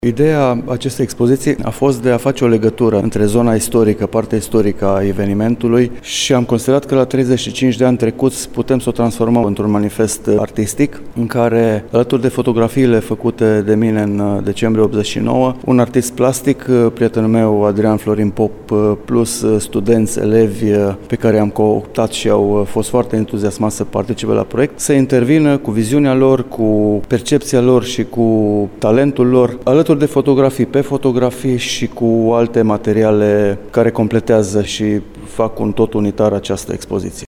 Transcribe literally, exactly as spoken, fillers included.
Ideea acestei expoziții a fost de a face o legătură între zona istorică, partea istorică a evenimentului și am considerat că la treizeci și cinci de ani trecuți putem să o transformăm într-un manifest artistic în care, alături de fotografiile făcute de mine în decembrie optzeci și nouă, un artist plastic, prietenul meu Adrian Florin Pop, plus studenți, elevi pe care am cooptat și au fost foarte entuziasmați să participe la proiect, să intervină cu viziunea lor, cu percepția lor și cu talentul lor, alături de fotografii, pe fotografii și cu alte materiale care completează și fac un tot unitar această expoziție.